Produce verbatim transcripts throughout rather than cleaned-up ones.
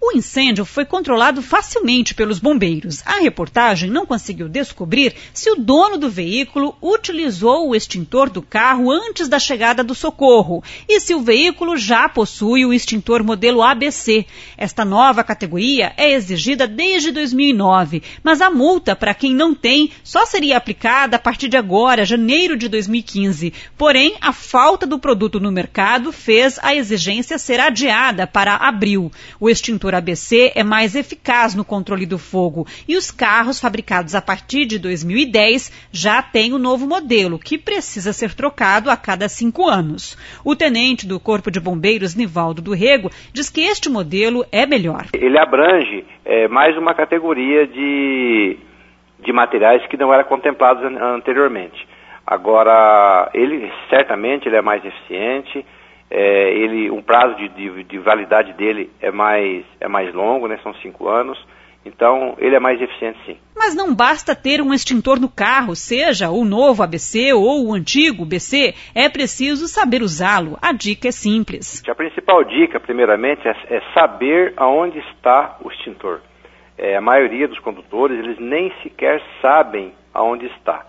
O incêndio foi controlado facilmente pelos bombeiros. A reportagem não conseguiu descobrir se o dono do veículo utilizou o extintor do carro antes da chegada do socorro e se o veículo já possui o extintor modelo A B C. Esta nova categoria é exigida desde dois mil e nove, mas a multa para quem não tem só seria aplicada a partir de agora, janeiro de dois mil e quinze. Porém, a falta do produto no mercado fez a exigência ser adiada para abril. O extintor A B C é mais eficaz no controle do fogo e os carros fabricados a partir de dois mil e dez já têm o novo modelo, que precisa ser trocado a cada cinco anos. O tenente do Corpo de Bombeiros, Nivaldo do Rego, diz que este modelo é melhor. Ele abrange é, mais uma categoria de, de materiais que não eram contemplados anteriormente. Agora, ele certamente ele é mais eficiente. É, ele, um prazo de, de, de validade dele é mais, é mais longo, né? São cinco anos, então ele é mais eficiente sim. Mas não basta ter um extintor no carro, seja o novo A B C ou o antigo B C, é preciso saber usá-lo. A dica é simples. A principal dica, primeiramente, é, é saber aonde está o extintor. É, a maioria dos condutores, eles nem sequer sabem aonde está.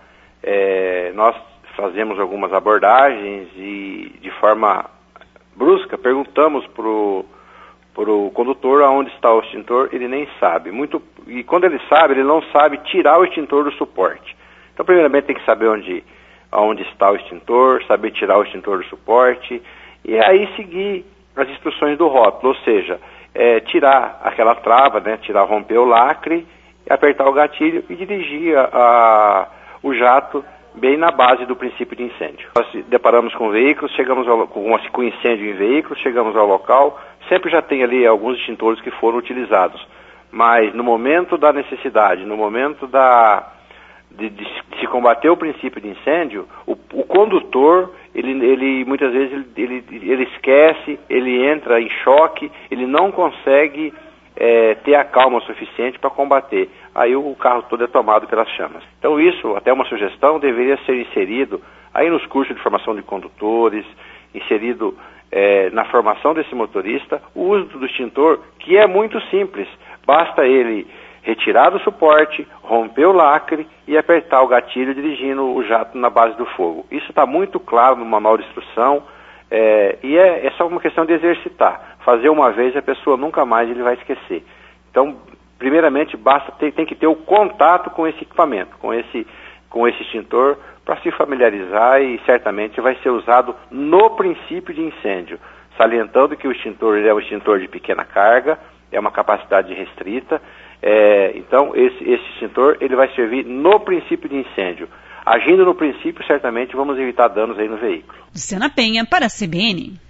É, nós fazemos algumas abordagens e de forma brusca, perguntamos pro, pro condutor aonde está o extintor, ele nem sabe. Muito, e quando ele sabe, ele não sabe tirar o extintor do suporte. Então, primeiramente, tem que saber onde, aonde está o extintor, saber tirar o extintor do suporte, e aí seguir as instruções do rótulo, ou seja, é, tirar aquela trava, né, tirar, romper o lacre, apertar o gatilho e dirigir a, a, o jato bem na base do princípio de incêndio. Nós deparamos com veículos, chegamos ao, com, com incêndio em veículos, chegamos ao local, sempre já tem ali alguns extintores que foram utilizados, mas no momento da necessidade, no momento da, de, de se combater o princípio de incêndio, o, o condutor, ele, ele muitas vezes ele, ele, ele esquece, ele entra em choque, ele não consegue É, ter a calma suficiente para combater. Aí o carro todo é tomado pelas chamas. Então isso, até uma sugestão, deveria ser inserido aí nos cursos de formação de condutores, inserido é, na formação desse motorista, o uso do extintor, que é muito simples. Basta ele retirar do suporte, romper o lacre e apertar o gatilho dirigindo o jato na base do fogo. Isso está muito claro no manual de instrução. É, e é, é só uma questão de exercitar. Fazer uma vez, a pessoa nunca mais ele vai esquecer. Então, primeiramente, basta ter, tem que ter o contato com esse equipamento, com esse, com esse extintor, para se familiarizar, e certamente vai ser usado no princípio de incêndio, salientando que o extintor ele é um extintor de pequena carga, é uma capacidade restrita. É, então, esse, esse extintor ele vai servir no princípio de incêndio. Agindo no princípio, certamente vamos evitar danos aí no veículo. Luciana Penha, para a C B N.